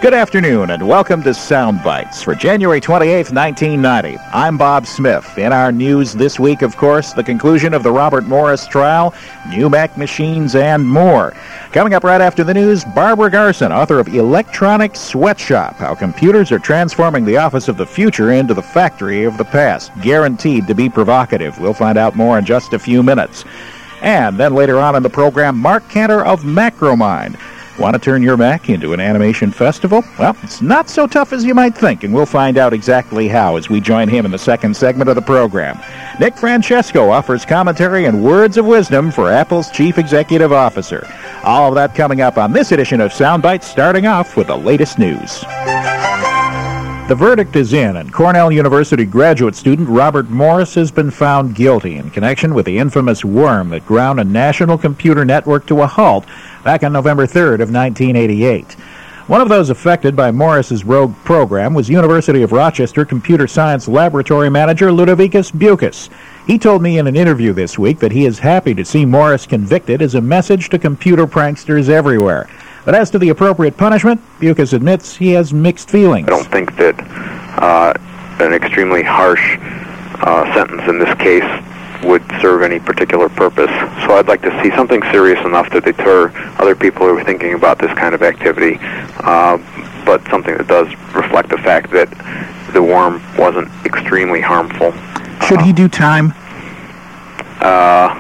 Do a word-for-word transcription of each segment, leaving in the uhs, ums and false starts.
Good afternoon and welcome to Sound Bites for January twenty-eighth, nineteen ninety. I'm Bob Smith. In our news this week, of course, the conclusion of the Robert Morris trial, new Mac machines, and more. Coming up right after the news, Barbara Garson, author of Electronic Sweatshop, How Computers Are Transforming the Office of the Future into the Factory of the Past. Guaranteed to be provocative. We'll find out more in just a few minutes. And then later on in the program, Mark Cantor of Macromind. Want to turn your Mac into an animation festival? Well, it's not so tough as you might think, and we'll find out exactly how as we join him in the second segment of the program. Nick Francesco offers commentary and words of wisdom for Apple's Chief Executive Officer. All of that coming up on this edition of Soundbites, starting off with the latest news. The verdict is in, and Cornell University graduate student Robert Morris has been found guilty in connection with the infamous worm that ground a national computer network to a halt back on November third of nineteen eighty-eight. One of those affected by Morris's rogue program was University of Rochester computer science laboratory manager Ludovicus Bucas. He told me in an interview this week that he is happy to see Morris convicted as a message to computer pranksters everywhere. But as to the appropriate punishment, Bucas admits he has mixed feelings. I don't think that uh, an extremely harsh uh, sentence in this case would serve any particular purpose. So I'd like to see something serious enough to deter other people who are thinking about this kind of activity, uh, but something that does reflect the fact that the worm wasn't extremely harmful. Should uh, he do time? Uh...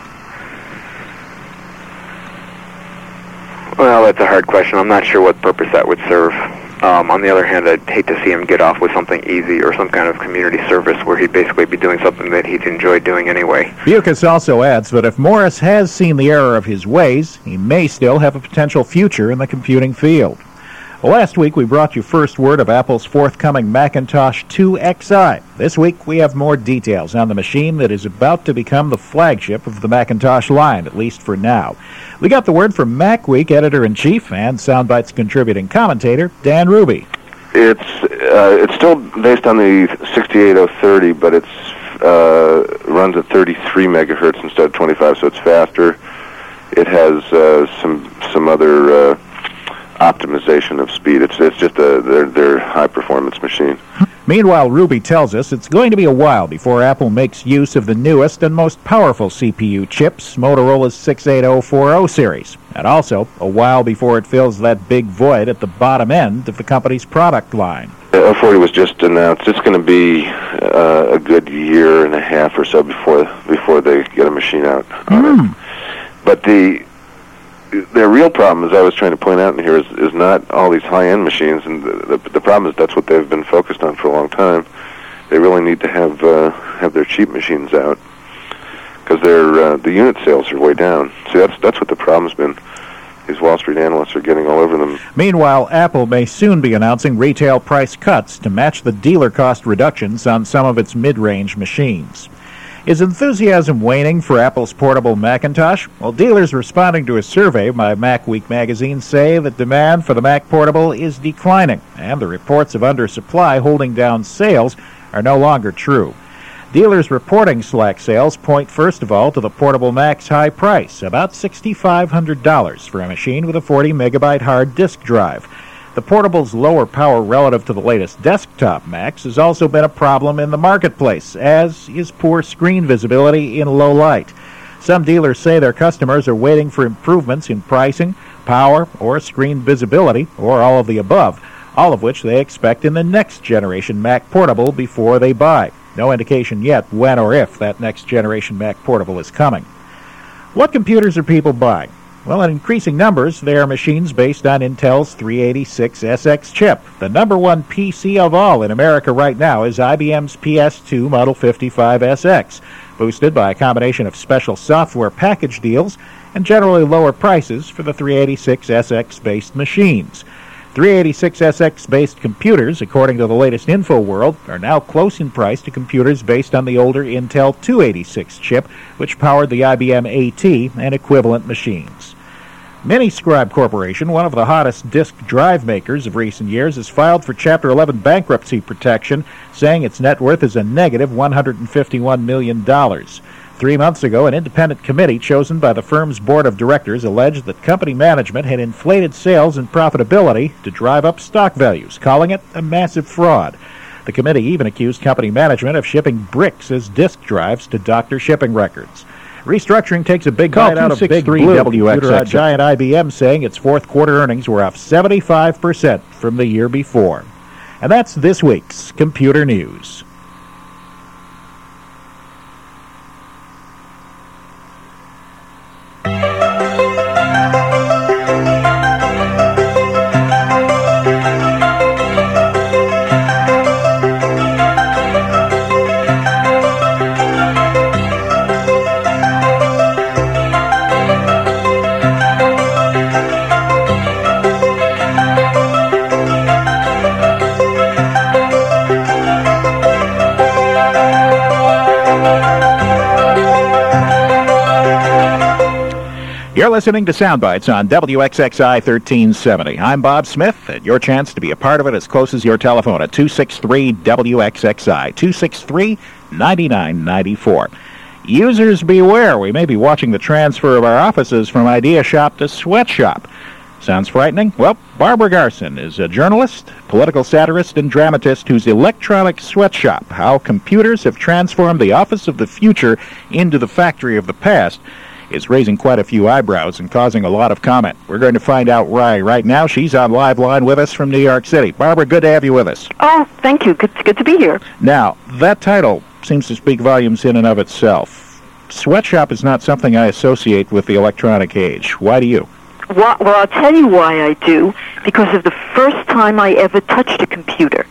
Well, that's a hard question. I'm not sure what purpose that would serve. Um, on the other hand, I'd hate to see him get off with something easy or some kind of community service where he'd basically be doing something that he'd enjoy doing anyway. Bucas also adds that if Morris has seen the error of his ways, he may still have a potential future in the computing field. Well, last week we brought you first word of Apple's forthcoming Macintosh two X I. This week we have more details on the machine that is about to become the flagship of the Macintosh line, at least for now. We got the word from MacWeek editor-in-chief and Soundbites contributing commentator Dan Ruby. It's uh, it's still based on the sixty-eight oh thirty, but it's uh, runs at thirty-three megahertz instead of twenty-five, so it's faster. It has uh, some some other uh, optimization of speed. It's it's just a their their high performance machine. Meanwhile, Ruby tells us it's going to be a while before Apple makes use of the newest and most powerful C P U chips, Motorola's six eight oh forty series, and also a while before it fills that big void at the bottom end of the company's product line. oh forty was just announced. It's going to be uh, a good year and a half or so before before they get a machine out on mm. it. But the their real problem, as I was trying to point out in here, is, is not all these high-end machines, and the, the, the problem is that's what they've been focused on for a long time. They really need to have uh, have their cheap machines out because their uh, the unit sales are way down. See, that's that's what the problem's been. These Wall Street analysts are getting all over them. Meanwhile, Apple may soon be announcing retail price cuts to match the dealer cost reductions on some of its mid-range machines. Is enthusiasm waning for Apple's portable Macintosh? Well, dealers responding to a survey by MacWeek magazine say that demand for the Mac Portable is declining, and the reports of undersupply holding down sales are no longer true. Dealers reporting slack sales point first of all to the portable Mac's high price, about six thousand five hundred dollars for a machine with a forty megabyte hard disk drive. The portable's lower power relative to the latest desktop Macs has also been a problem in the marketplace, as is poor screen visibility in low light. Some dealers say their customers are waiting for improvements in pricing, power, or screen visibility, or all of the above, all of which they expect in the next generation Mac Portable before they buy. No indication yet when or if that next generation Mac Portable is coming. What computers are people buying? Well, in increasing numbers, they are machines based on Intel's three eighty-six S X chip. The number one P C of all in America right now is I B M's P S two Model fifty-five S X, boosted by a combination of special software package deals and generally lower prices for the three eighty-six S X-based machines. three eighty-six S X-based computers, according to the latest InfoWorld, are now close in price to computers based on the older Intel two eighty-six chip, which powered the I B M AT and equivalent machines. Miniscribe Corporation, one of the hottest disk drive makers of recent years, has filed for Chapter eleven bankruptcy protection, saying its net worth is a negative one hundred fifty-one million dollars. Three months ago, an independent committee chosen by the firm's board of directors alleged that company management had inflated sales and profitability to drive up stock values, calling it a massive fraud. The committee even accused company management of shipping bricks as disk drives to doctor shipping records. Restructuring takes a big bite out of Big Blue. W X X giant I B M saying its fourth quarter earnings were up seventy-five percent from the year before. And that's this week's Computer News. You're listening to Soundbites on W X X I thirteen seventy. I'm Bob Smith, and your chance to be a part of it as close as your telephone at two six three W X X I, two six three, nine nine nine four. Users beware, we may be watching the transfer of our offices from Idea Shop to Sweatshop. Sounds frightening? Well, Barbara Garson is a journalist, political satirist, and dramatist whose electronic sweatshop, How Computers Have Transformed the Office of the Future into the Factory of the Past, is raising quite a few eyebrows and causing a lot of comment. We're going to find out why right now. She's on live line with us from New York City. Barbara, good to have you with us. Oh, thank you. Good, good to be here. Now, that title seems to speak volumes in and of itself. Sweatshop is not something I associate with the electronic age. Why do you? Well, well, I'll tell you why I do. Because of the first time I ever touched a computer.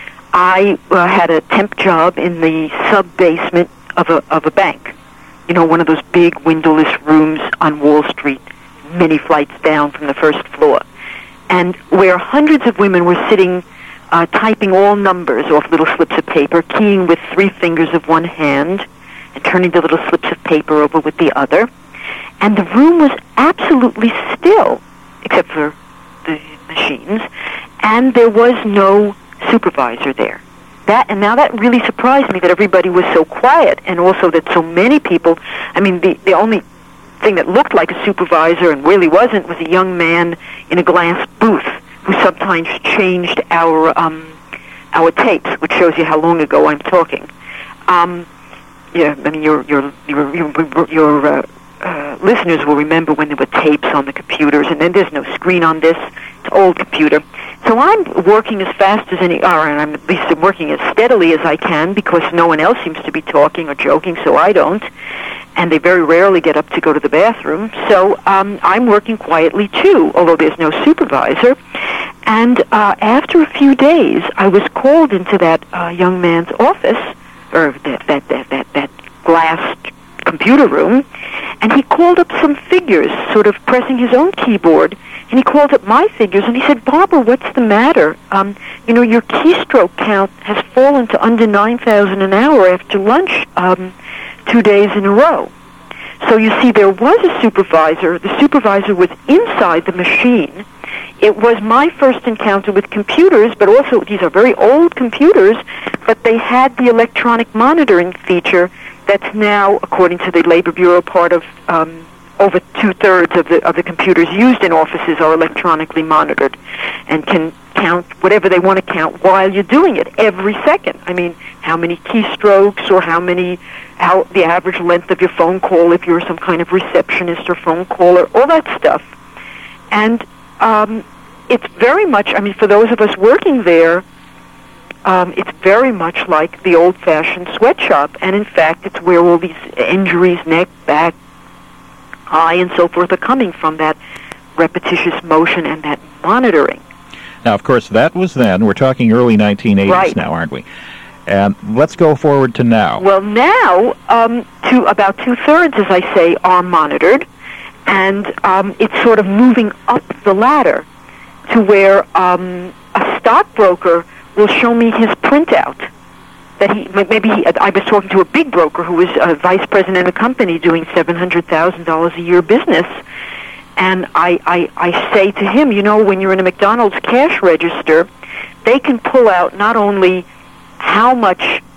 I uh, had a temp job in the sub-basement of a, of a bank. You know, one of those big windowless rooms on Wall Street, many flights down from the first floor, and where hundreds of women were sitting, uh, typing all numbers off little slips of paper, keying with three fingers of one hand, and turning the little slips of paper over with the other. And the room was absolutely still, except for the machines, and there was no supervisor there. That, and now that really surprised me that everybody was so quiet, and also that so many people, I mean, the, the only thing that looked like a supervisor and really wasn't was a young man in a glass booth who sometimes changed our um, our tapes, which shows you how long ago I'm talking. Um, yeah, I mean, your your your your, your uh, uh, listeners will remember when there were tapes on the computers, and then there's no screen on this. It's an old computer. So I'm working as fast as any, or I'm at least working as steadily as I can because no one else seems to be talking or joking, so I don't. And they very rarely get up to go to the bathroom. So um, I'm working quietly too, although there's no supervisor. And uh, after a few days, I was called into that uh, young man's office, or that that that that, that glass computer room, and he called up some figures, sort of pressing his own keyboard. And he called up my figures, and he said, Barbara, what's the matter? Um, you know, your keystroke count has fallen to under nine thousand an hour after lunch um, two days in a row. So you see, there was a supervisor. The supervisor was inside the machine. It was my first encounter with computers, but also these are very old computers, but they had the electronic monitoring feature that's now, according to the Labor Bureau, part of... Um, over two-thirds of the of the computers used in offices are electronically monitored and can count whatever they want to count while you're doing it every second. I mean, how many keystrokes or how many, how the average length of your phone call if you're some kind of receptionist or phone caller, all that stuff. And um, it's very much, I mean, for those of us working there, um, it's very much like the old-fashioned sweatshop. And in fact, it's where all these injuries, neck, back, eye, and so forth are coming from, that repetitious motion and that monitoring. Now, of course, that was then. We're talking early nineteen eighties right. now, aren't we? And let's go forward to now. Well, now, um, to about two-thirds, as I say, are monitored, and um, it's sort of moving up the ladder to where um, a stockbroker will show me his printout. That he maybe he, I was talking to a big broker who was a vice president of a company doing seven hundred thousand dollars a year business, and I, I I say to him, you know, when you're in a McDonald's cash register, they can pull out not only how much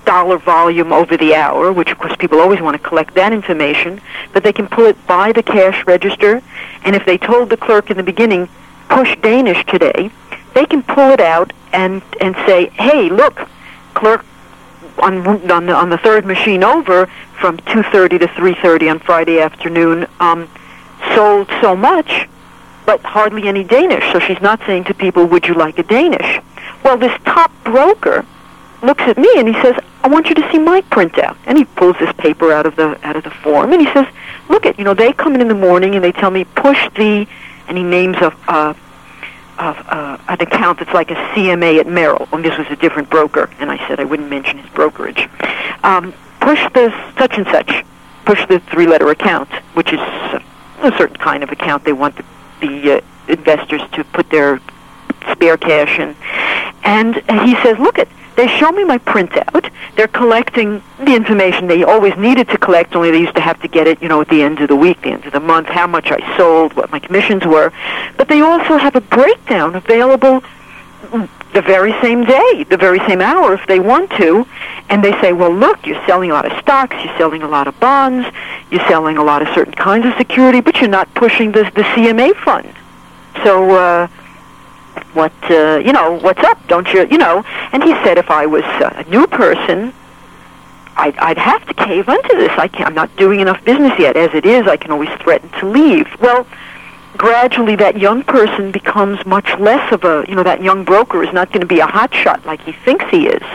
dollar volume over the hour, which of course people always want to collect that information, but they can pull it by the cash register, and if they told the clerk in the beginning, push Danish today, they can pull it out and, and say, hey, look, clerk, on, on, the, on the third machine over, from two thirty to three thirty on Friday afternoon, um, sold so much, but hardly any Danish. So she's not saying to people, would you like a Danish? Well, this top broker looks at me and he says, I want you to see my printout. And he pulls this paper out of the out of the form and he says, look at, you know, they come in in the morning and they tell me, push the, and he names a, uh, of uh, an account that's like a C M A at Merrill. And this was a different broker, and I said I wouldn't mention his brokerage. Um, push the such and such, push the three-letter account, which is a, a certain kind of account they want the, the uh, investors to put their spare cash in. And uh, he says, look, it, they show me my printout. They're collecting the information they always needed to collect, only they used to have to get it, you know, at the end of the week, the end of the month, how much I sold, what my commissions were. But they also have a breakdown available the very same day, the very same hour if they want to. And they say, well, look, you're selling a lot of stocks, you're selling a lot of bonds, you're selling a lot of certain kinds of security, but you're not pushing the, the C M A fund. So, uh... what, uh, you know, what's up, don't you, you know, and he said if I was uh, a new person, I'd, I'd have to cave into this. I can't, I'm not doing enough business yet. As it is, I can always threaten to leave. Well, gradually that young person becomes much less of a, you know, that young broker is not going to be a hotshot like he thinks he is.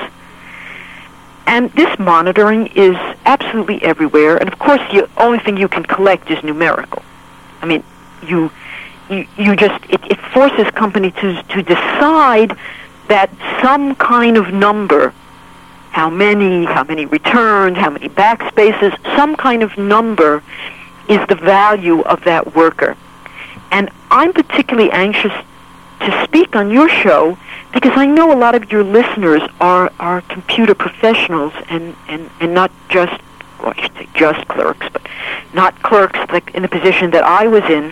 And this monitoring is absolutely everywhere, and of course the only thing you can collect is numerical. I mean, you... You, you just, it, it forces company to to decide that some kind of number, how many, how many returns, how many backspaces, some kind of number is the value of that worker. And I'm particularly anxious to speak on your show because I know a lot of your listeners are, are computer professionals and, and, and not just, well, I should say just clerks, but not clerks like in the position that I was in.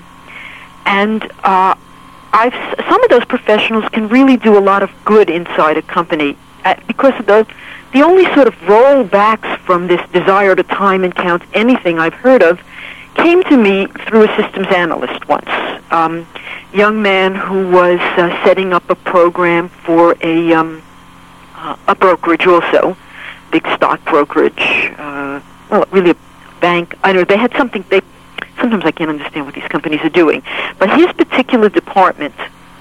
And uh, I've some of those professionals can really do a lot of good inside a company uh, because of the the only sort of rollbacks from this desire to time and count anything I've heard of came to me through a systems analyst once. Um, young man who was uh, setting up a program for a um, uh, a brokerage also, big stock brokerage. Uh, well, really a bank. I don't know. They had something they. Sometimes I can't understand what these companies are doing. But his particular department,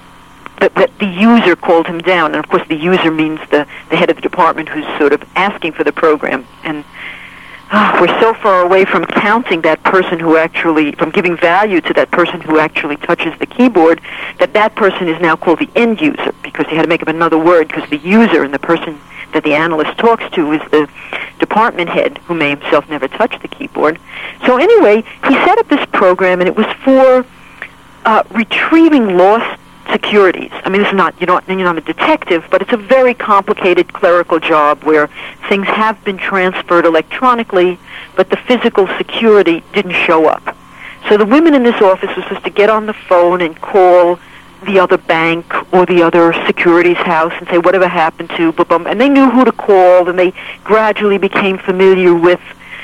that, that the user called him down, and of course the user means the, the head of the department who's sort of asking for the program. And oh, we're so far away from counting that person who actually, from giving value to that person who actually touches the keyboard, that that person is now called the end user, because he had to make up another word, because the user and the person that the analyst talks to is the department head, who may himself never touch the keyboard. So anyway, he set up this program, and it was for uh, retrieving lost securities. I mean, this is not, you're not, you're not a detective, but it's a very complicated clerical job where things have been transferred electronically, but the physical security didn't show up. So the women in this office were supposed to get on the phone and call the other bank or the other securities house and say whatever happened to, and they knew who to call, and they gradually became familiar with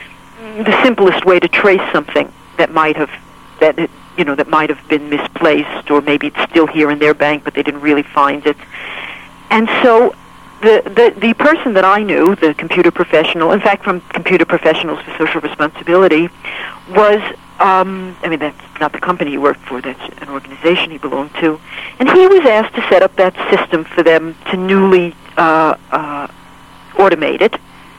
the simplest way to trace something that might have, that it, you know, that might have been misplaced, or maybe it's still here in their bank, but they didn't really find it. And so the, the, the person that I knew, the computer professional, in fact, from Computer Professionals for Social Responsibility, was, um, I mean, that's not the company he worked for, that's an organization he belonged to, and he was asked to set up that system for them to newly uh, uh, automate it.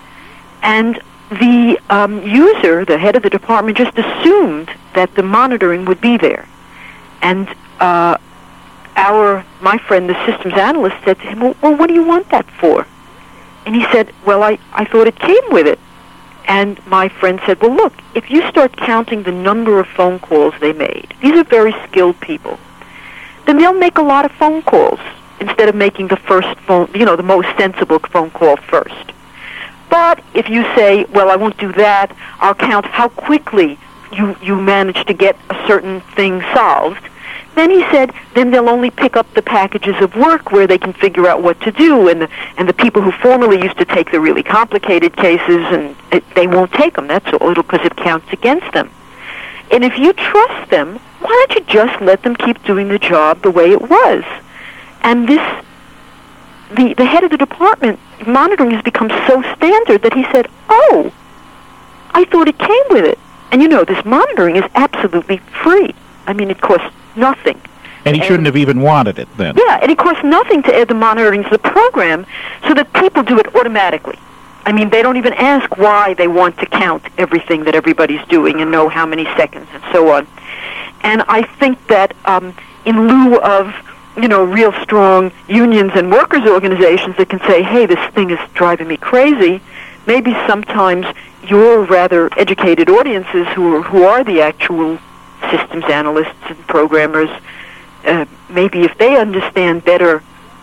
And the um, user, the head of the department, just assumed that the monitoring would be there. And uh, our, my friend, the systems analyst, said to him, well, well, what do you want that for? And he said, well, I, I thought it came with it. And my friend said, well, look, if you start counting the number of phone calls they made, these are very skilled people, then they'll make a lot of phone calls instead of making the first phone, you know, the most sensible phone call first. But if you say, well, I won't do that, I'll count how quickly you, you manage to get a certain thing solved, Then he said, then they'll only pick up the packages of work where they can figure out what to do, and the, and the people who formerly used to take the really complicated cases, and it, they won't take them, that's all, because it counts against them. And if you trust them, why don't you just let them keep doing the job the way it was? And this, the, the head of the department, monitoring has become so standard that he said, oh, I thought it came with it. And you know, this monitoring is absolutely free. I mean, it costs nothing. And he and shouldn't have even wanted it then. Yeah, and it costs nothing to add the monitoring to the program so that people do it automatically. I mean, they don't even ask why they want to count everything that everybody's doing and know how many seconds and so on. And I think that um, in lieu of, you know, real strong unions and workers' organizations that can say, hey, this thing is driving me crazy, maybe sometimes your rather educated audiences who are, who are the actual systems analysts and programmers, uh, maybe if they understand better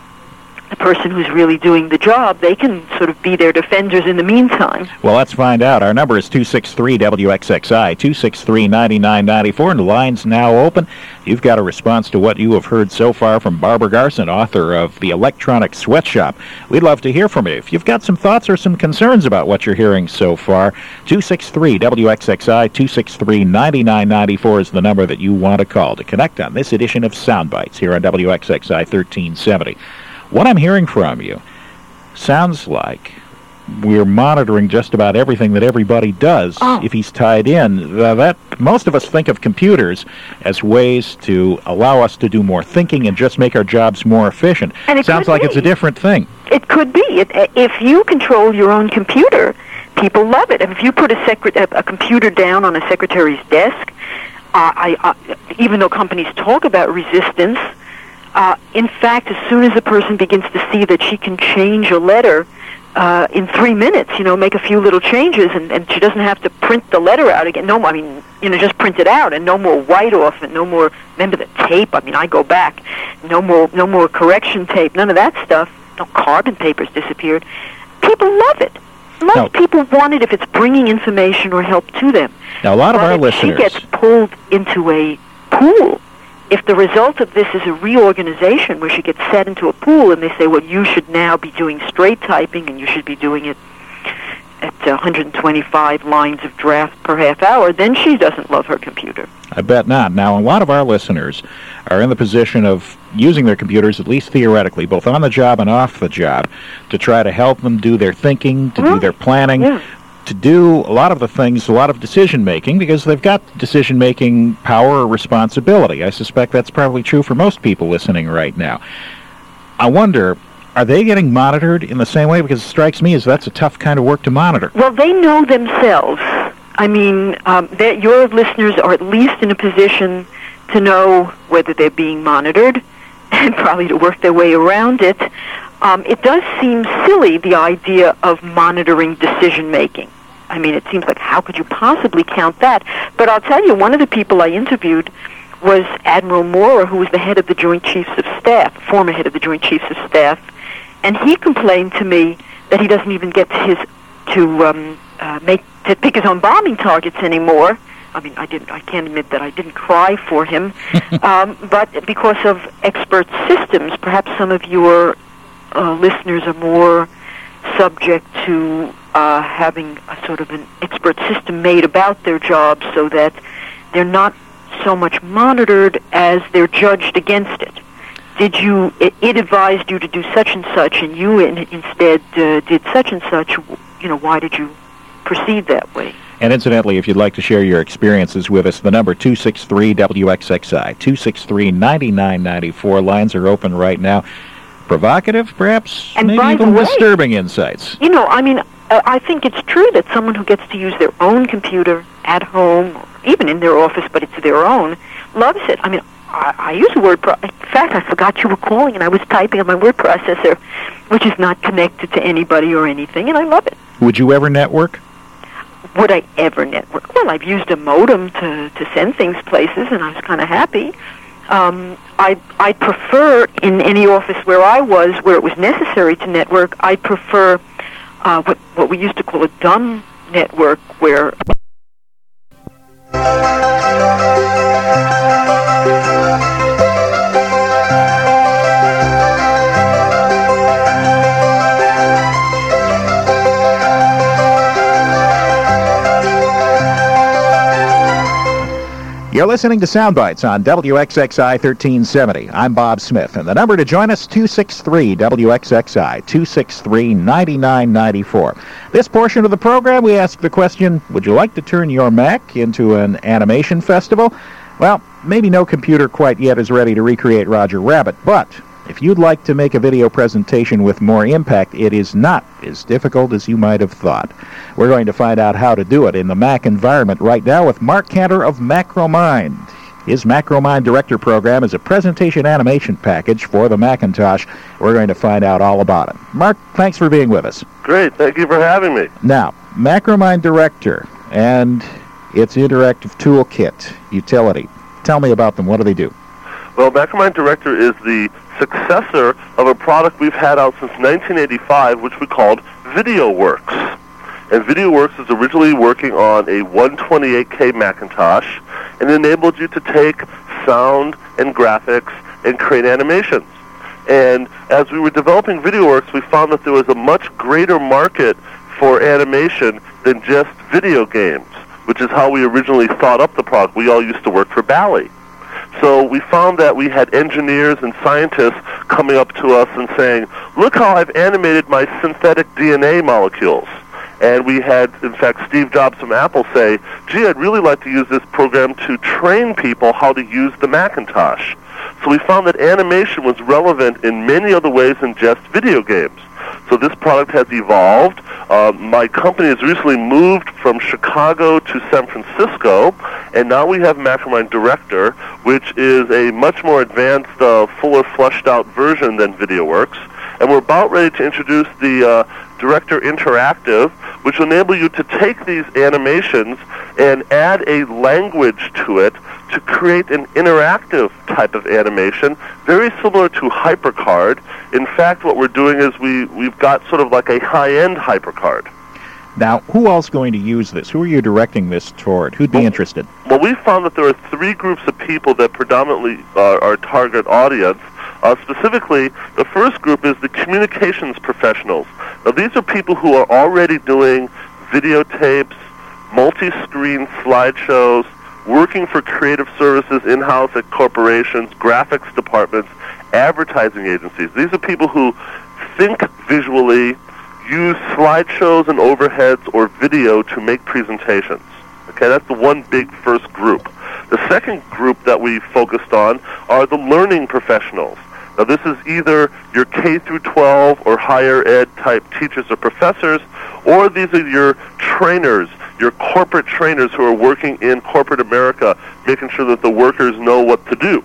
the person who's really doing the job, they can sort of be their defenders in the meantime. Well, let's find out. Our number is two six three W X X I, two six three, nine nine nine four, and the line's now open. You've got a response to what you have heard so far from Barbara Garson, author of The Electronic Sweatshop. We'd love to hear from you. If you've got some thoughts or some concerns about what you're hearing so far, two six three W X X I, two six three, nine nine nine four is the number that you want to call to connect on this edition of Soundbites here on W X X I thirteen seventy. What I'm hearing from you sounds like we're monitoring just about everything that everybody does oh. if he's tied in. Uh, that most of us think of computers as ways to allow us to do more thinking and just make our jobs more efficient. And it sounds could like be. It's a different thing. It could be. It, if you control your own computer, people love it. If you put a, secret, a, a computer down on a secretary's desk, uh, I, uh, even though companies talk about resistance, Uh, in fact, as soon as a person begins to see that she can change a letter uh, in three minutes, you know, make a few little changes, and, and she doesn't have to print the letter out again. No, I mean, you know, just print it out, and no more write-off, and no more, remember the tape? I mean, I go back. No more, no more correction tape, none of that stuff. No carbon paper's disappeared. People love it. Most now, people want it if it's bringing information or help to them. Now, a lot of but our if listeners... she gets pulled into a pool, if the result of this is a reorganization where she gets set into a pool and they say, well, you should now be doing straight typing and you should be doing it at one hundred twenty-five lines of draft per half hour, then she doesn't love her computer. I bet not. Now, a lot of our listeners are in the position of using their computers, at least theoretically, both on the job and off the job, to try to help them do their thinking, to Well, do their planning. yeah. To do a lot of the things, a lot of decision-making, because they've got decision-making power or responsibility. I suspect that's probably true for most people listening right now. I wonder, are they getting monitored in the same way? Because it strikes me as that's a tough kind of work to monitor. Well, they know themselves. I mean, um, that your listeners are at least in a position to know whether they're being monitored and probably to work their way around it. Um, it does seem silly, the idea of monitoring decision-making. I mean, it seems like, how could you possibly count that? But I'll tell you, one of the people I interviewed was Admiral Mora, who was the head of the Joint Chiefs of Staff, former head of the Joint Chiefs of Staff, and he complained to me that he doesn't even get to his to um, uh, make to pick his own bombing targets anymore. I mean, I didn't. I can't admit that I didn't cry for him, um, but because of expert systems, perhaps some of your Uh, listeners are more subject to uh, having a sort of an expert system made about their jobs so that they're not so much monitored as they're judged against it. Did you, it, it advised you to do such and such and you in, instead uh, did such and such, you know, why did you proceed that way? And incidentally, if you'd like to share your experiences with us, the number two six three W X X I, two six three, nine nine nine four, lines are open right now. Provocative, perhaps, and maybe by even the way, disturbing insights. You know, I mean, uh, I think it's true that someone who gets to use their own computer at home, or even in their office, but it's their own, loves it. I mean, I, I use a word pro- in fact, I forgot you were calling, and I was typing on my word processor, which is not connected to anybody or anything, and I love it. Would you ever network? Would I ever network? Well, I've used a modem to, to send things places, and I was kind of happy. Um, I I prefer, in any office where I was, where it was necessary to network, I prefer uh, what what we used to call a dumb network, where You're listening to Soundbites on W X X I thirteen seventy. I'm Bob Smith, and the number to join us, two six three W X X I, two six three, nine nine nine four. This portion of the program, we ask the question, would you like to turn your Mac into an animation festival? Well, maybe no computer quite yet is ready to recreate Roger Rabbit, but if you'd like to make a video presentation with more impact, it is not as difficult as you might have thought. We're going to find out how to do it in the Mac environment right now with Mark Cantor of MacroMind. His MacroMind Director program is a presentation animation package for the Macintosh. We're going to find out all about it. Mark, thanks for being with us. Great. Thank you for having me. Now, MacroMind Director and its interactive toolkit utility. Tell me about them. What do they do? Well, MacroMind Director is the successor of a product we've had out since nineteen eighty-five, which we called VideoWorks. And VideoWorks was originally working on a one twenty-eight K Macintosh and enabled you to take sound and graphics and create animations. And as we were developing VideoWorks, we found that there was a much greater market for animation than just video games, which is how we originally thought up the product. We all used to work for Bally. So we found that we had engineers and scientists coming up to us and saying, look how I've animated my synthetic D N A molecules. And we had, in fact, Steve Jobs from Apple say, gee, I'd really like to use this program to train people how to use the Macintosh. So we found that animation was relevant in many other ways than just video games. So this product has evolved. Uh, my company has recently moved from Chicago to San Francisco, and now we have MacroMind Director, which is a much more advanced, uh, fuller, fleshed-out version than VideoWorks. And we're about ready to introduce the uh, Director Interactive, which will enable you to take these animations and add a language to it to create an interactive type of animation, very similar to HyperCard. In fact, what we're doing is we, we've got sort of like a high-end HyperCard. Now, who else is going to use this? Who are you directing this toward? Who'd be well, interested? Well, we found that there are three groups of people that predominantly are our target audience. Uh, specifically, the first group is the communications professionals. Now, these are people who are already doing videotapes, multi-screen slideshows, working for creative services in-house at corporations, graphics departments, advertising agencies. These are people who think visually, use slideshows and overheads or video to make presentations. Okay, that's the one big first group. The second group that we focused on are the learning professionals. Now, this is either your K through twelve or higher ed type teachers or professors, or these are your trainers, your corporate trainers who are working in corporate America, making sure that the workers know what to do.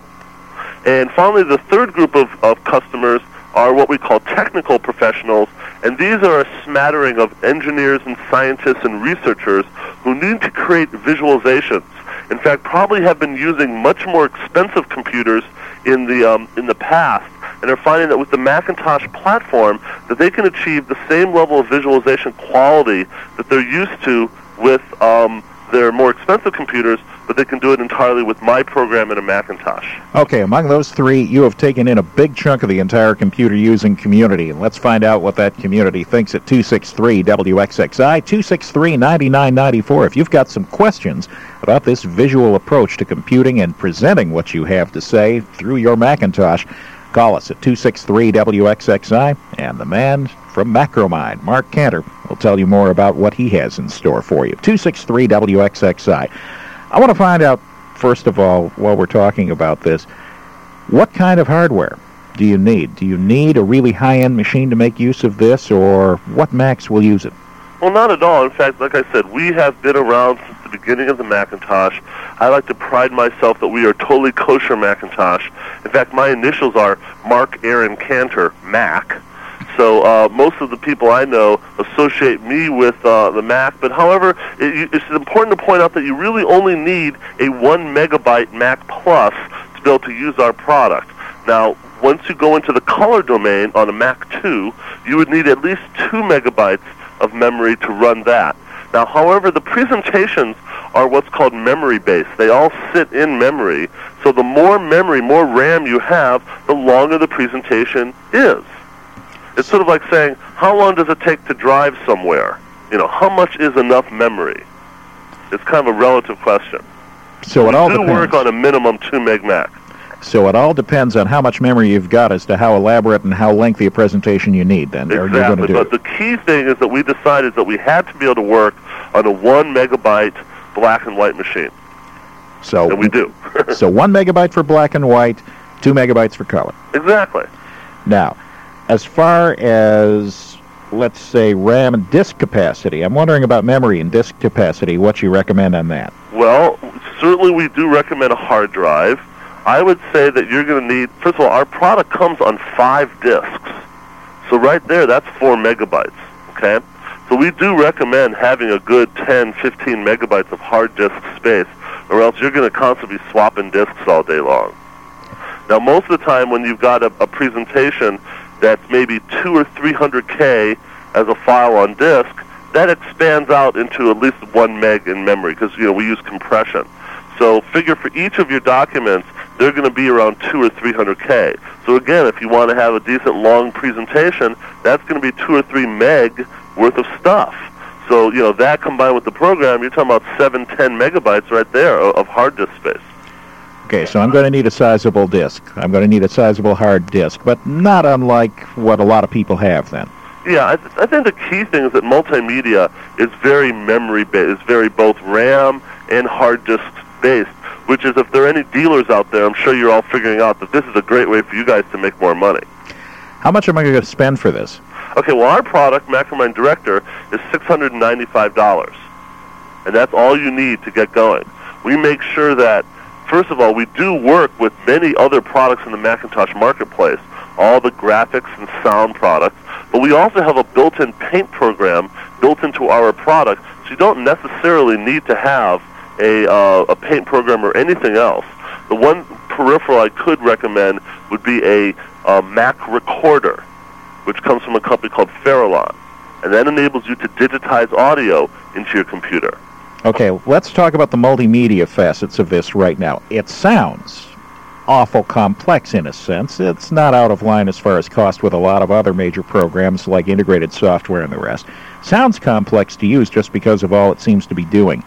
And finally, the third group of, of customers are what we call technical professionals, and these are a smattering of engineers and scientists and researchers who need to create visualizations. In fact, probably have been using much more expensive computers in the um, in the past, and are finding that with the Macintosh platform that they can achieve the same level of visualization quality that they're used to with um, their more expensive computers, but they can do it entirely with my program in a Macintosh. Okay, among those three, you have taken in a big chunk of the entire computer-using community, and let's find out what that community thinks at two six three W X X I, two six three, nine nine nine four. If you've got some questions about this visual approach to computing and presenting what you have to say through your Macintosh, call us at two six three W X X I, and the man from MacroMind, Mark Cantor, will tell you more about what he has in store for you. two six three W X X I. I want to find out, first of all, while we're talking about this, what kind of hardware do you need? Do you need a really high-end machine to make use of this, or what Macs will use it? Well, not at all. In fact, like I said, we have been around since the beginning of the Macintosh. I like to pride myself that we are totally kosher Macintosh. In fact, my initials are Mark Aaron Cantor, Mac. So uh, most of the people I know associate me with uh, the Mac. But however, it, it's important to point out that you really only need a one megabyte Mac Plus to be able to use our product. Now, once you go into the color domain on a Mac two, you would need at least two megabytes of memory to run that. Now, however, the presentations are what's called memory-based. They all sit in memory. So the more memory, more RAM you have, the longer the presentation is. It's sort of like saying, how long does it take to drive somewhere? You know, how much is enough memory? It's kind of a relative question. So we it all do depends. work on a minimum two meg Mac. So it all depends on how much memory you've got as to how elaborate and how lengthy a presentation you need, then. Or you're going Exactly, to do but it. the key thing is that we decided that we had to be able to work on a one megabyte black and white machine, So and we do. So one megabyte for black and white, two megabytes for color. Exactly. Now, as far as, let's say, RAM and disk capacity, I'm wondering about memory and disk capacity, what you recommend on that. Well, certainly we do recommend a hard drive. I would say that you're going to need, first of all, our product comes on five disks. So right there, that's four megabytes, okay? So we do recommend having a good ten, fifteen megabytes of hard disk space, or else you're going to constantly be swapping disks all day long. Now, most of the time when you've got a, a presentation that's maybe two or three hundred K as a file on disk, that expands out into at least one meg in memory, because, you know, we use compression. So figure for each of your documents, they're going to be around two or three hundred K. So again, if you want to have a decent long presentation, that's going to be two or three meg worth of stuff. So, you know, that combined with the program, you're talking about seven, ten megabytes right there of, of hard disk space. Okay, so I'm going to need a sizable disk. I'm going to need a sizable hard disk, but not unlike what a lot of people have then. Yeah, I, th- I think the key thing is that multimedia is very memory-based, is very both RAM and hard disk based, which is, if there are any dealers out there, I'm sure you're all figuring out that this is a great way for you guys to make more money. How much am I going to spend for this? Okay, well, our product, Macromind Director, is six hundred ninety-five dollars, and that's all you need to get going. We make sure that, first of all, we do work with many other products in the Macintosh marketplace, all the graphics and sound products, but we also have a built-in paint program built into our product, so you don't necessarily need to have a, uh, a paint program or anything else. The one peripheral I could recommend would be a, a Mac Recorder, which comes from a company called Farallon, and that enables you to digitize audio into your computer. Okay, let's talk about the multimedia facets of this right now. It sounds awful complex in a sense. It's not out of line as far as cost with a lot of other major programs like integrated software and the rest. Sounds complex to use just because of all it seems to be doing.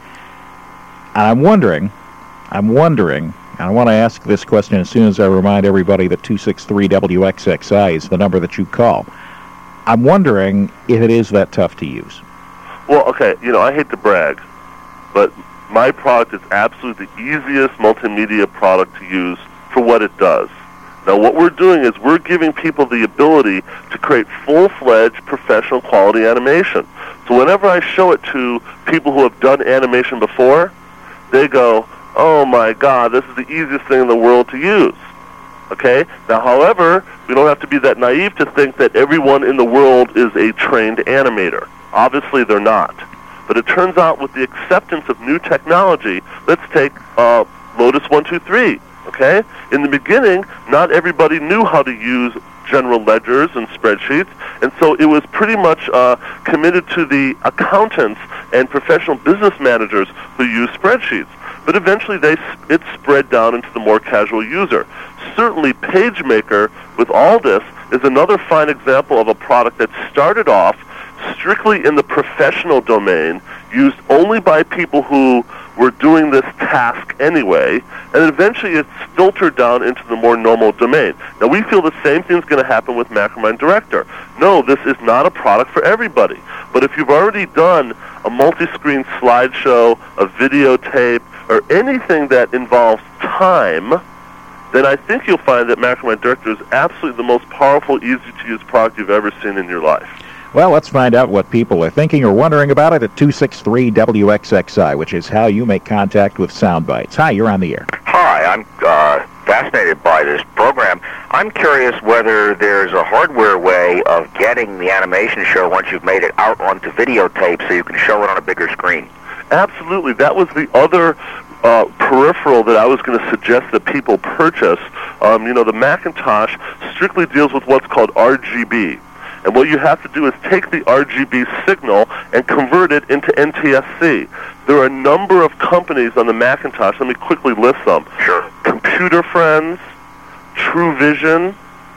And I'm wondering, I'm wondering, and I want to ask this question as soon as I remind everybody that two six three W X X I is the number that you call. I'm wondering if it is that tough to use. Well, okay, you know, I hate to brag, but my product is absolutely the easiest multimedia product to use for what it does. Now, what we're doing is we're giving people the ability to create full-fledged professional quality animation. So whenever I show it to people who have done animation before, they go, oh my God, this is the easiest thing in the world to use. Okay? Now, however, we don't have to be that naive to think that everyone in the world is a trained animator. Obviously, they're not. But it turns out with the acceptance of new technology, let's take uh, Lotus one two three, okay? In the beginning, not everybody knew how to use general ledgers and spreadsheets, and so it was pretty much uh, committed to the accountants and professional business managers who use spreadsheets. But eventually they it spread down into the more casual user. Certainly PageMaker, with all this, is another fine example of a product that started off strictly in the professional domain, used only by people who were doing this task anyway, and eventually it's filtered down into the more normal domain. Now, we feel the same thing's going to happen with Macromind Director. No, this is not a product for everybody. But if you've already done a multi-screen slideshow, a videotape, or anything that involves time, then I think you'll find that Macromind Director is absolutely the most powerful, easy-to-use product you've ever seen in your life. Well, let's find out what people are thinking or wondering about it at two six three W X X I, which is how you make contact with Soundbites. Hi, you're on the air. Hi, I'm uh, fascinated by this program. I'm curious whether there's a hardware way of getting the animation show once you've made it out onto videotape so you can show it on a bigger screen. Absolutely. That was the other uh, peripheral that I was going to suggest that people purchase. Um, you know, the Macintosh strictly deals with what's called R G B. And what you have to do is take the R G B signal and convert it into N T S C. There are a number of companies on the Macintosh. Let me quickly list them. Sure. Computer Friends, True Vision,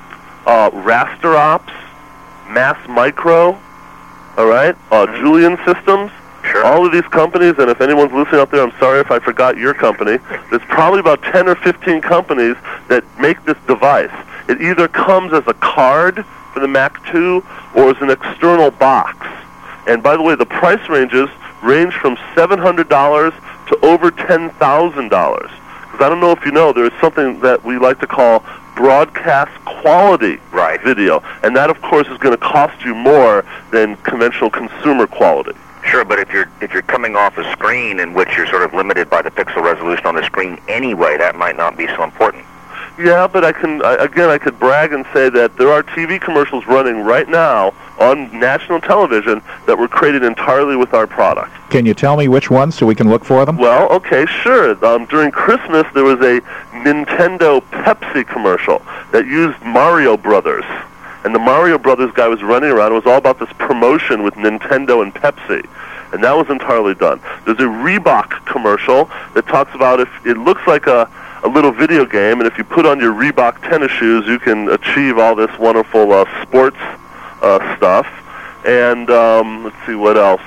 uh, Rasterops, Mass Micro, all right, uh, Julian Systems. Sure. All of these companies, and if anyone's listening out there, I'm sorry if I forgot your company, there's probably about ten or fifteen companies that make this device. It either comes as a card for the Mac two or as an external box. And by the way, the price ranges range from seven hundred dollars to over ten thousand dollars. Because I don't know if you know, there is something that we like to call broadcast quality right. video. And that, of course, is going to cost you more than conventional consumer quality. Sure, but if you're if you're coming off a screen in which you're sort of limited by the pixel resolution on the screen anyway, that might not be so important. Yeah, but I can, I, again, I could brag and say that there are T V commercials running right now on national television that were created entirely with our product. Can you tell me which ones so we can look for them? Well, okay, sure. Um, during Christmas, there was a Nintendo Pepsi commercial that used Mario Brothers. And the Mario Brothers guy was running around. It was all about this promotion with Nintendo and Pepsi. And that was entirely done. There's a Reebok commercial that talks about if it looks like a a little video game, and if you put on your Reebok tennis shoes, you can achieve all this wonderful uh, sports uh, stuff. And um, let's see what else.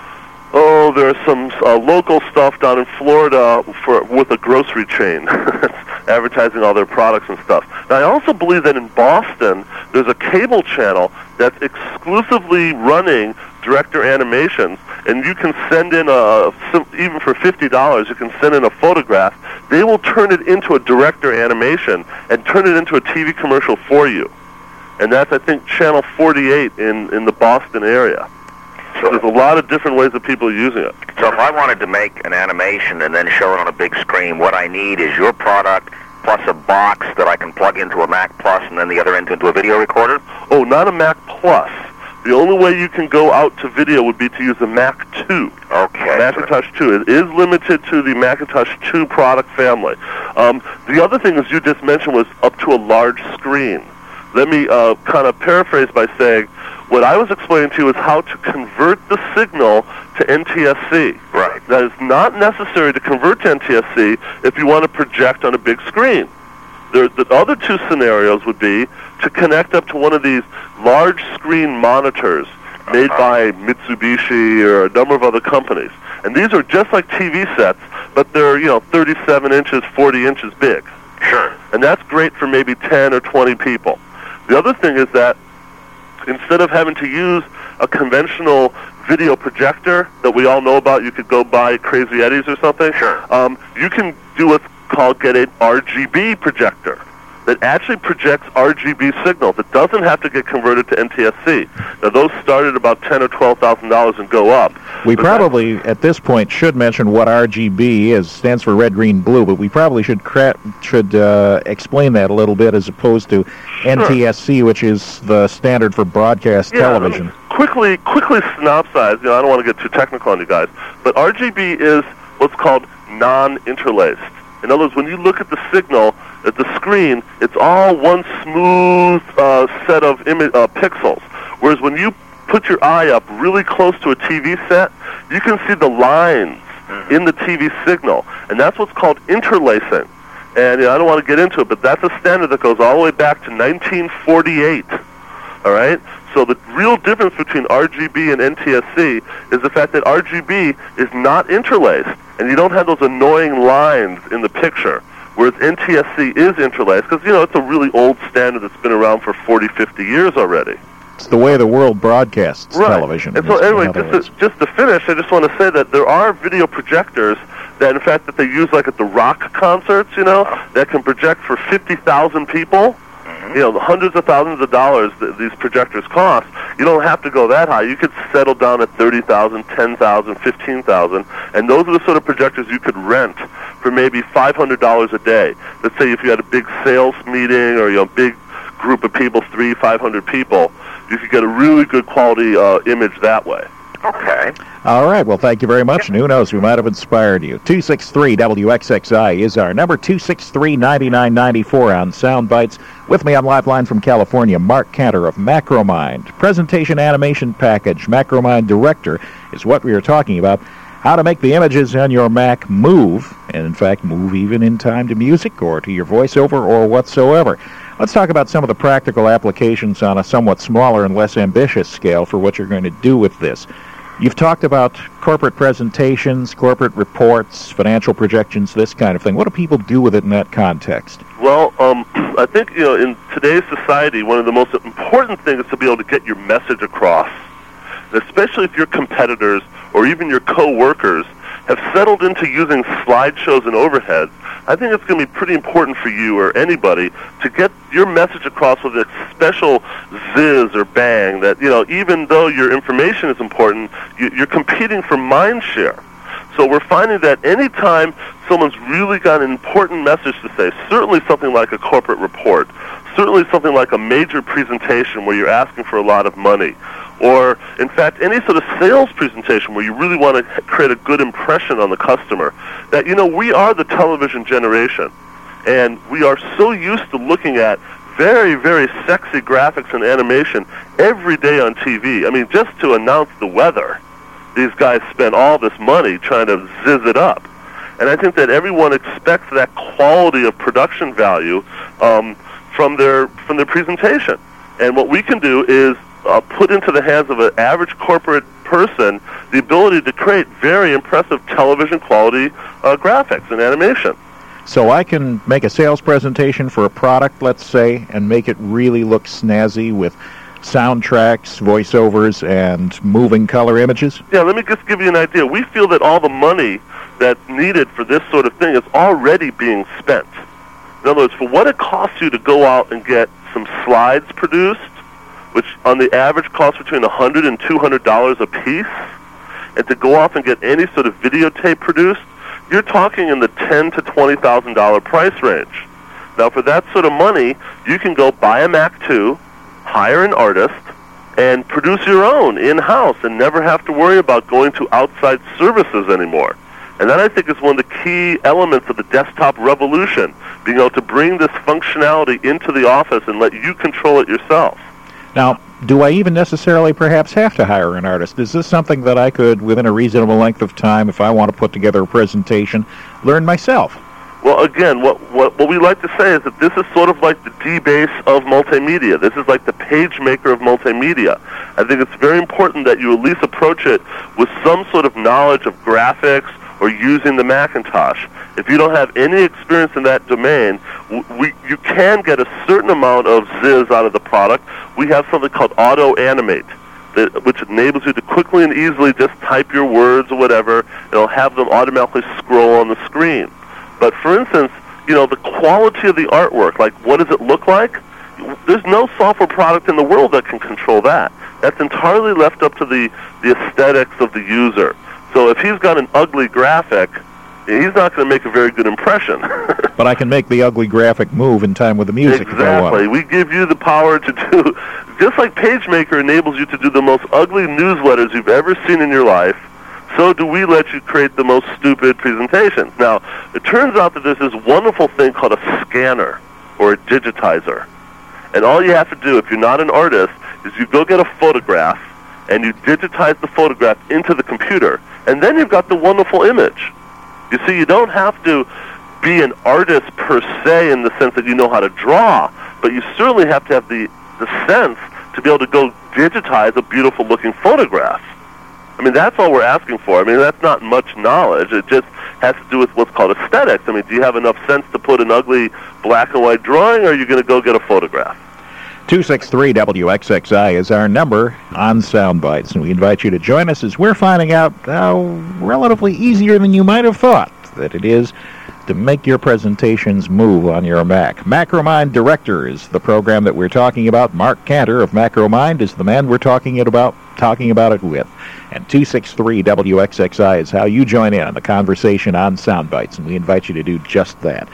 Oh, there's some uh, local stuff down in Florida for with a grocery chain advertising all their products and stuff. Now, I also believe that in Boston, there's a cable channel that's exclusively running director animations, and you can send in a, even for fifty dollars, you can send in a photograph. They will turn it into a director animation and turn it into a T V commercial for you. And that's, I think, Channel forty-eight in, in the Boston area. So there's a lot of different ways that people are using it. So if I wanted to make an animation and then show it on a big screen, what I need is your product plus a box that I can plug into a Mac Plus and then the other end into a video recorder? Oh, not a Mac Plus. The only way you can go out to video would be to use a Mac two. Okay. Macintosh two. It is limited to the Macintosh two product family. Um, the other thing, as you just mentioned, was up to a large screen. Let me uh, kind of paraphrase by saying, what I was explaining to you is how to convert the signal to N T S C. Right. That is not necessary to convert to N T S C if you want to project on a big screen. There, the other two scenarios would be to connect up to one of these large screen monitors made by Mitsubishi or a number of other companies. And these are just like T V sets, but they're, you know, thirty-seven inches, forty inches big. Sure. And that's great for maybe ten or twenty people. The other thing is that instead of having to use a conventional video projector that we all know about, you could go buy Crazy Eddie's or something. Sure. Um, you can do what's called get an R G B projector that actually projects R G B signals. It doesn't have to get converted to N T S C. Now, those start at about ten or twelve thousand dollars and go up. We but probably at this point should mention what R G B is. Stands for red, green, blue. But we probably should cra- should uh, explain that a little bit as opposed to sure. N T S C, which is the standard for broadcast yeah, television. I mean, quickly, quickly synopsize. You know, I don't want to get too technical on you guys, but R G B is what's called non-interlaced. In other words, when you look at the signal at the screen, it's all one smooth uh, set of imi- uh, pixels. Whereas when you put your eye up really close to a T V set, you can see the lines in the T V signal. And that's what's called interlacing. And you know, I don't want to get into it, but that's a standard that goes all the way back to nineteen forty-eight. All right? So the real difference between R G B and N T S C is the fact that R G B is not interlaced, and you don't have those annoying lines in the picture, whereas N T S C is interlaced, because, you know, it's a really old standard that's been around for forty, fifty years already. It's the way the world broadcasts right. television. And so anyway, just to, just to finish, I just want to say that there are video projectors that, in fact, that they use like at the rock concerts, you know, that can project for fifty thousand people. You know, the hundreds of thousands of dollars that these projectors cost. You don't have to go that high. You could settle down at thirty thousand, ten thousand, fifteen thousand, and those are the sort of projectors you could rent for maybe five hundred dollars a day. Let's say if you had a big sales meeting or, you know, big group of people, three, five hundred people, you could get a really good quality uh, image that way. Okay. All right. Well, thank you very much. And who knows, we might have inspired you. two six three W X X I is our number, two six three, nine nine nine four on Sound Bites. With me on Lifeline from California, Mark Cantor of Macromind. Presentation Animation Package. Macromind Director is what we are talking about. How to make the images on your Mac move, and in fact move even in time to music or to your voiceover or whatsoever. Let's talk about some of the practical applications on a somewhat smaller and less ambitious scale for what you're going to do with this. You've talked about corporate presentations, corporate reports, financial projections, this kind of thing. What do people do with it in that context? Well, um, I think, you know, in today's society, one of the most important things is to be able to get your message across. And especially if your competitors or even your co-workers have settled into using slideshows and overheads, I think it's going to be pretty important for you or anybody to get your message across with a special zizz or bang that, you know, even though your information is important, you, you're competing for mind share. So we're finding that any time someone's really got an important message to say, certainly something like a corporate report, certainly something like a major presentation where you're asking for a lot of money, or, in fact, any sort of sales presentation where you really want to create a good impression on the customer, that, you know, we are the television generation, and we are so used to looking at very, very sexy graphics and animation every day on T V. I mean, just to announce the weather, these guys spend all this money trying to zizz it up. And I think that everyone expects that quality of production value um, from their from their presentation. And what we can do is uh, put into the hands of an average corporate person the ability to create very impressive television quality uh, graphics and animation. So I can make a sales presentation for a product, let's say, and make it really look snazzy with soundtracks, voiceovers, and moving color images? Yeah, let me just give you an idea. We feel that all the money that's needed for this sort of thing is already being spent. In other words, for what it costs you to go out and get some slides produced, which on the average costs between one hundred dollars and two hundred dollars a piece, and to go off and get any sort of videotape produced, you're talking in the ten thousand to twenty thousand dollars price range. Now, for that sort of money, you can go buy a Mac two, hire an artist, and produce your own in-house and never have to worry about going to outside services anymore. And that, I think, is one of the key elements of the desktop revolution, being able to bring this functionality into the office and let you control it yourself. Now, do I even necessarily perhaps have to hire an artist? Is this something that I could, within a reasonable length of time, if I want to put together a presentation, learn myself? Well, again, what, what what we like to say is that this is sort of like the D-base of multimedia. This is like the page maker of multimedia. I think it's very important that you at least approach it with some sort of knowledge of graphics or using the Macintosh. If you don't have any experience in that domain, we, you can get a certain amount of zizz out of the product. We have something called Auto Animate, that, which enables you to quickly and easily just type your words or whatever, and it'll have them automatically scroll on the screen. But for instance, you know, the quality of the artwork, like what does it look like? There's no software product in the world that can control that. That's entirely left up to the, the aesthetics of the user. So if he's got an ugly graphic, he's not going to make a very good impression. But I can make the ugly graphic move in time with the music. Exactly. We give you the power to do, just like PageMaker enables you to do the most ugly newsletters you've ever seen in your life, so do we let you create the most stupid presentations. Now, it turns out that there's this wonderful thing called a scanner or a digitizer. And all you have to do, if you're not an artist, is you go get a photograph and you digitize the photograph into the computer, and then you've got the wonderful image. You see, you don't have to be an artist per se in the sense that you know how to draw, but you certainly have to have the, the sense to be able to go digitize a beautiful-looking photograph. I mean, that's all we're asking for. I mean, that's not much knowledge. It just has to do with what's called aesthetics. I mean, do you have enough sense to put an ugly black and white drawing, or are you going to go get a photograph? two six three W X X I is our number on Soundbites, and we invite you to join us as we're finding out how relatively easier than you might have thought that it is to make your presentations move on your Mac. Macromind Director is the program that we're talking about. Mark Cantor of Macromind is the man we're talking it about, talking about it with. And two six three W X X I is how you join in on the conversation on Soundbites, and we invite you to do just that.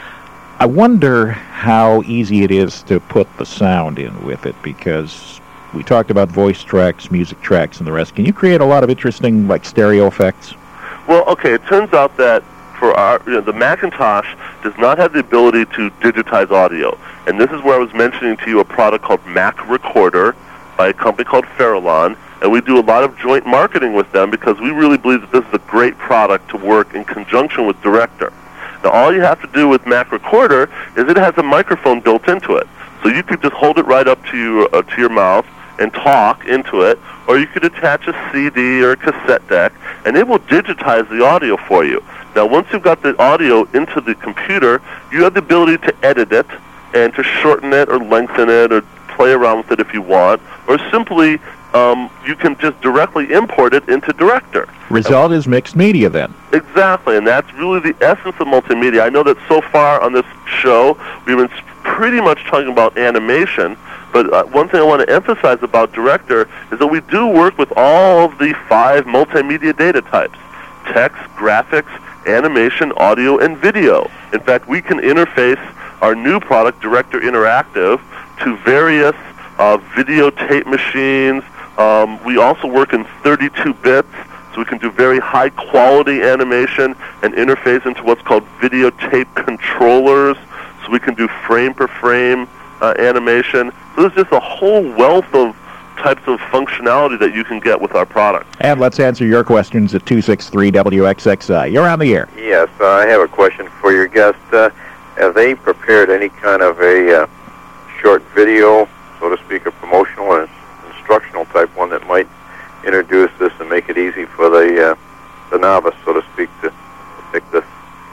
I wonder how easy it is to put the sound in with it, because we talked about voice tracks, music tracks, and the rest. Can you create a lot of interesting, like, stereo effects? Well, okay, it turns out that for our, you know, the Macintosh does not have the ability to digitize audio. And this is where I was mentioning to you a product called Mac Recorder by a company called Farallon. And we do a lot of joint marketing with them because we really believe that this is a great product to work in conjunction with Director. Now, all you have to do with Mac Recorder is it has a microphone built into it. So you could just hold it right up to your, uh, to your mouth, and talk into it, or you could attach a C D or a cassette deck, and it will digitize the audio for you. Now, once you've got the audio into the computer, you have the ability to edit it and to shorten it or lengthen it or play around with it if you want, or simply um, you can just directly import it into Director. Result is mixed media then. Exactly, and that's really the essence of multimedia. I know that so far on this show, we've been pretty much talking about animation, but uh, one thing I want to emphasize about Director is that we do work with all of the five multimedia data types: text, graphics, animation, audio, and video. In fact, we can interface our new product, Director Interactive, to various uh, videotape machines. Um, we also work in thirty-two bits, so we can do very high-quality animation and interface into what's called videotape controllers, so we can do frame-per-frame uh, animation. So there's just a whole wealth of types of functionality that you can get with our product. And let's answer your questions at two six three W X X I. You're on the air. Yes, uh, I have a question for your guest. Uh, have they prepared any kind of a uh, short video, so to speak, a promotional and instructional type one that might introduce this and make it easy for the uh, the novice, so to speak, to, to pick this?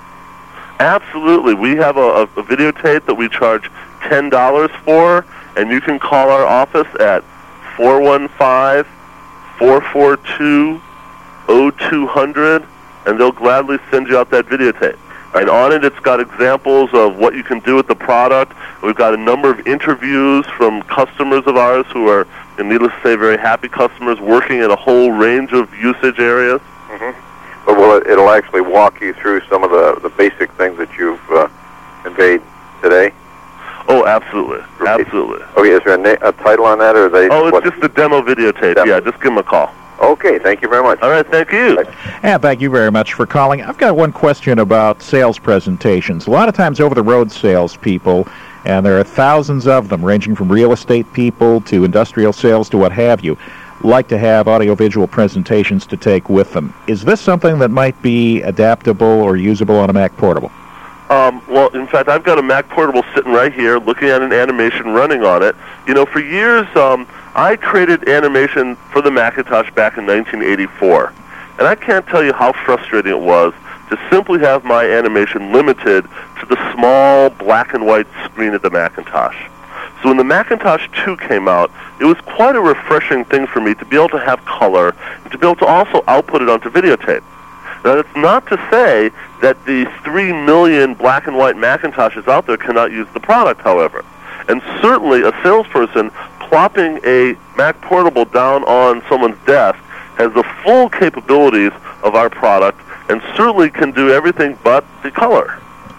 Absolutely. We have a, a, a videotape that we charge ten dollars for, and you can call our office at four one five, four four two, zero two zero zero, and they'll gladly send you out that videotape. And on it, it's got examples of what you can do with the product. We've got a number of interviews from customers of ours who are, and needless to say, very happy customers working in a whole range of usage areas. Mm-hmm. But will it, it'll actually walk you through some of the, the basic things that you've uh, conveyed today? Oh, absolutely. Absolutely. Okay, is there a, na- a title on that, or are they... Oh, it's what? just the demo videotape. Demo. Yeah, just give them a call. Okay, thank you very much. All right, thank you. And thank you very much for calling. I've got one question about sales presentations. A lot of times over-the-road salespeople, and there are thousands of them, ranging from real estate people to industrial sales to what have you, like to have audiovisual presentations to take with them. Is this something that might be adaptable or usable on a Mac Portable? Um, well, in fact, I've got a Mac Portable sitting right here, looking at an animation running on it. You know, for years, um, I created animation for the Macintosh back in nineteen eighty-four. And I can't tell you how frustrating it was to simply have my animation limited to the small black and white screen of the Macintosh. So when the Macintosh two came out, it was quite a refreshing thing for me to be able to have color and to be able to also output it onto videotape. Now, that's not to say that the three million black and white Macintoshes out there cannot use the product, however. And certainly a salesperson plopping a Mac Portable down on someone's desk has the full capabilities of our product and certainly can do everything but the color.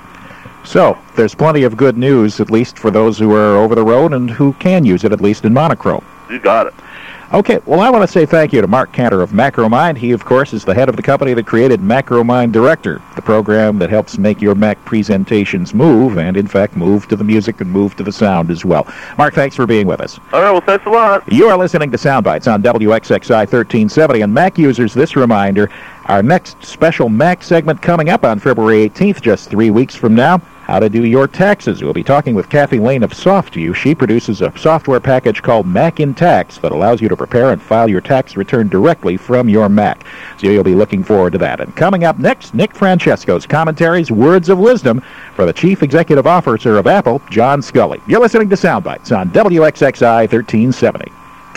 So, there's plenty of good news, at least for those who are over the road and who can use it, at least in monochrome. You got it. Okay, well, I want to say thank you to Mark Cantor of Macromind. He, of course, is the head of the company that created Macromind Director, the program that helps make your Mac presentations move, and, in fact, move to the music and move to the sound as well. Mark, thanks for being with us. All right, well, thanks a lot. You are listening to Soundbites on W X X I thirteen seventy, and Mac users, this reminder, our next special Mac segment coming up on February eighteenth, just three weeks from now, how to do your taxes. We'll be talking with Kathy Lane of SoftView. She produces a software package called Mac in Tax that allows you to prepare and file your tax return directly from your Mac. So you'll be looking forward to that. And coming up next, Nick Francesco's commentaries, Words of Wisdom, for the Chief Executive Officer of Apple, John Sculley. You're listening to Soundbites on W X X I thirteen seventy.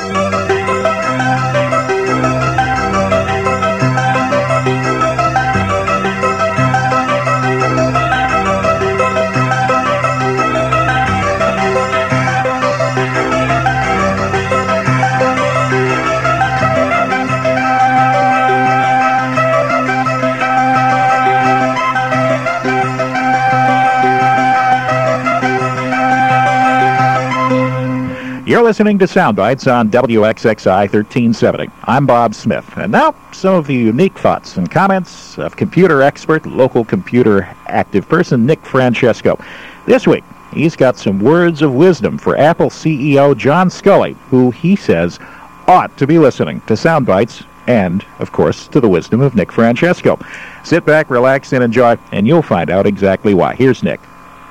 You're listening to Soundbites on W X X I thirteen seventy. I'm Bob Smith. And now, some of the unique thoughts and comments of computer expert, local computer active person, Nick Francesco. This week, he's got some words of wisdom for Apple C E O John Sculley, who he says ought to be listening to Soundbites and, of course, to the wisdom of Nick Francesco. Sit back, relax, and enjoy, and you'll find out exactly why. Here's Nick.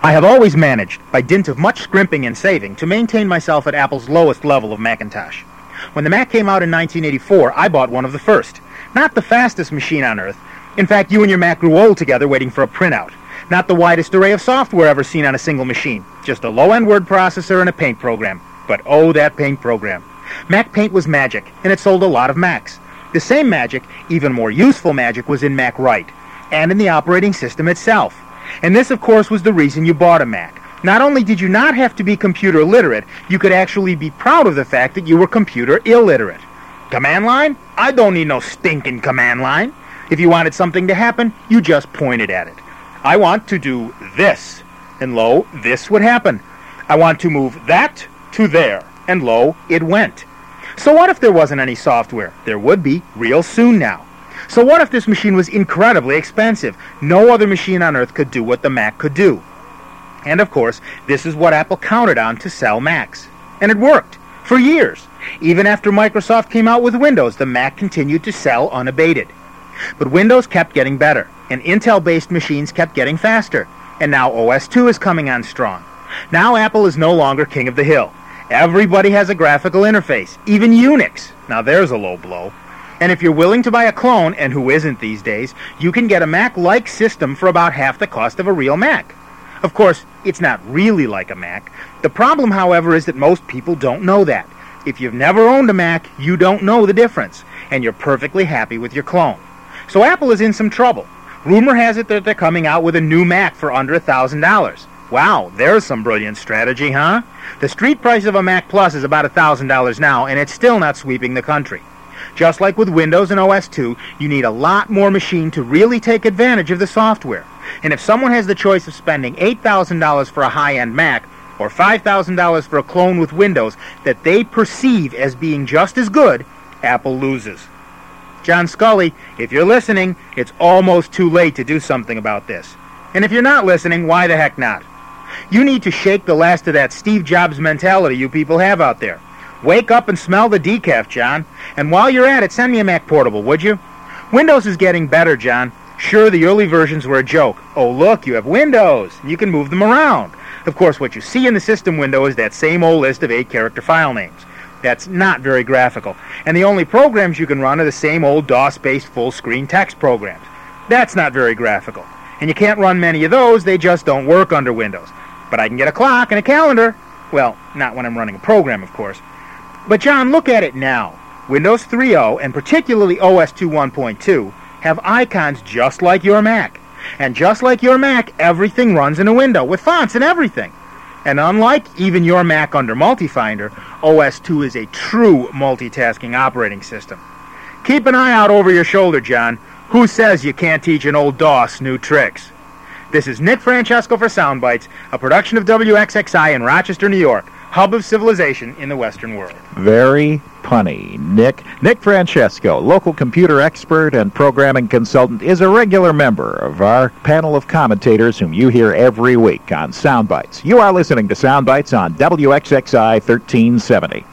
I have always managed, by dint of much scrimping and saving, to maintain myself at Apple's lowest level of Macintosh. When the Mac came out in nineteen eighty-four, I bought one of the first. Not the fastest machine on earth. In fact, you and your Mac grew old together waiting for a printout. Not the widest array of software ever seen on a single machine. Just a low-end word processor and a paint program. But oh, that paint program. Mac Paint was magic, and it sold a lot of Macs. The same magic, even more useful magic, was in Mac Write, and in the operating system itself. And this, of course, was the reason you bought a Mac. Not only did you not have to be computer literate, you could actually be proud of the fact that you were computer illiterate. Command line? I don't need no stinking command line. If you wanted something to happen, you just pointed at it. I want to do this, and lo, this would happen. I want to move that to there, and lo, it went. So what if there wasn't any software? There would be, real soon now. So what if this machine was incredibly expensive? No other machine on earth could do what the Mac could do. And of course, this is what Apple counted on to sell Macs. And it worked. For years. Even after Microsoft came out with Windows, the Mac continued to sell unabated. But Windows kept getting better, and Intel-based machines kept getting faster. And now O S two is coming on strong. Now Apple is no longer king of the hill. Everybody has a graphical interface, even Unix. Now there's a low blow. And if you're willing to buy a clone, and who isn't these days, you can get a Mac-like system for about half the cost of a real Mac. Of course, it's not really like a Mac. The problem, however, is that most people don't know that. If you've never owned a Mac, you don't know the difference, and you're perfectly happy with your clone. So Apple is in some trouble. Rumor has it that they're coming out with a new Mac for under one thousand dollars. Wow, there's some brilliant strategy, huh? The street price of a Mac Plus is about one thousand dollars now, and it's still not sweeping the country. Just like with Windows and O S two, you need a lot more machine to really take advantage of the software. And if someone has the choice of spending eight thousand dollars for a high-end Mac or five thousand dollars for a clone with Windows that they perceive as being just as good, Apple loses. John Scully, if you're listening, it's almost too late to do something about this. And if you're not listening, why the heck not? You need to shake the last of that Steve Jobs mentality you people have out there. Wake up and smell the decaf, John. And while you're at it, send me a Mac Portable, would you? Windows is getting better, John. Sure, the early versions were a joke. Oh, look, you have Windows. You can move them around. Of course, what you see in the system window is that same old list of eight-character file names. That's not very graphical. And the only programs you can run are the same old DOS-based full-screen text programs. That's not very graphical. And you can't run many of those. They just don't work under Windows. But I can get a clock and a calendar. Well, not when I'm running a program, of course. But, John, look at it now. Windows three point oh, and particularly O S two one point two, have icons just like your Mac. And just like your Mac, everything runs in a window, with fonts and everything. And unlike even your Mac under Multifinder, O S two is a true multitasking operating system. Keep an eye out over your shoulder, John. Who says you can't teach an old DOS new tricks? This is Nick Francesco for Soundbites, a production of W X X I in Rochester, New York, hub of civilization in the Western world. Very punny, Nick. Nick Francesco, local computer expert and programming consultant, is a regular member of our panel of commentators whom you hear every week on Soundbites. You are listening to Soundbites on W X X I thirteen seventy.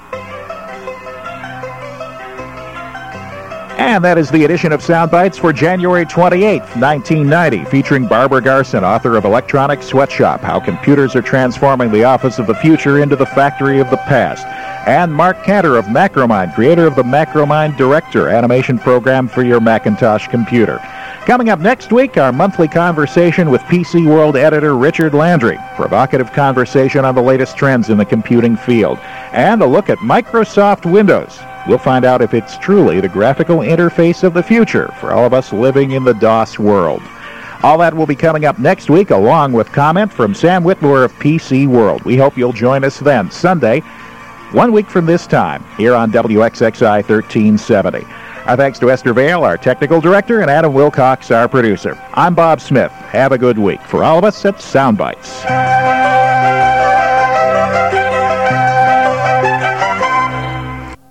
And that is the edition of Soundbites for January twenty-eighth, nineteen ninety, featuring Barbara Garson, author of Electronic Sweatshop, How Computers Are Transforming the Office of the Future into the Factory of the Past, and Mark Cantor of Macromind, creator of the Macromind Director animation program for your Macintosh computer. Coming up next week, our monthly conversation with P C World editor Richard Landry, provocative conversation on the latest trends in the computing field, and a look at Microsoft Windows. We'll find out if it's truly the graphical interface of the future for all of us living in the DOS world. All that will be coming up next week, along with comment from Sam Whitmore of P C World. We hope you'll join us then, Sunday, one week from this time, here on W X X I thirteen seventy. Our thanks to Esther Vale, our technical director, and Adam Wilcox, our producer. I'm Bob Smith. Have a good week. For all of us at Soundbites.